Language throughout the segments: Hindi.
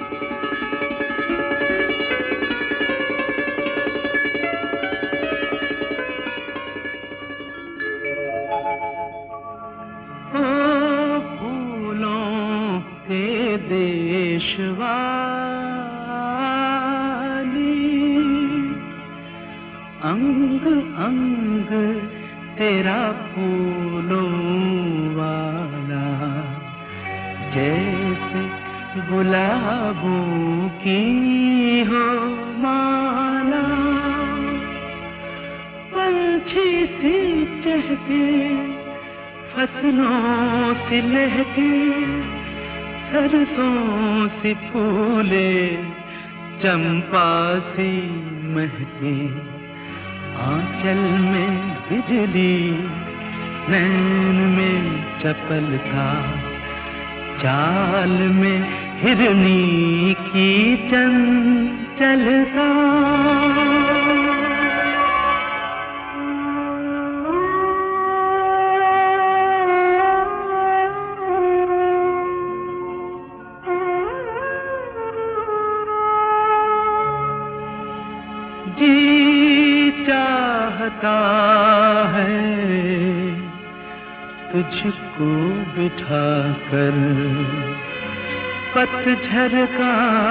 अंग अंग तेरा फूलों वाला, जैसे गुलाबों की हो माला। पंछी सी चहके फसलों से लहके, सरसों से फूले चंपा सी महके। आंचल में बिजली, नैन में चपलता, चाल में हिरनी की चंचलता। जी चाहता है तुझको बिठा कर, पतझड़ का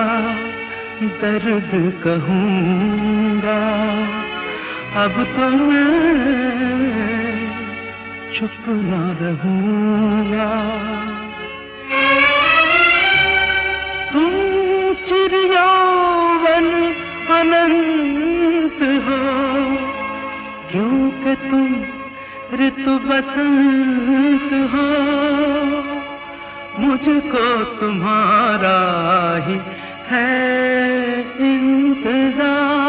दर्द कहूँगा। अब तो मैं चुप न रहूँगा। तुम चिरयौवन अनंत हो, क्योंकि तुम ऋतु बसंत हो। मुझको तुम्हारा ही है इंतजार।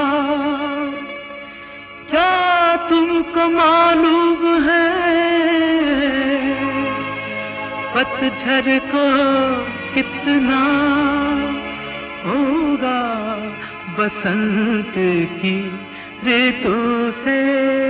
क्या तुमको मालूम है पतझड़ को कितना होगा बसंत की ऋतु से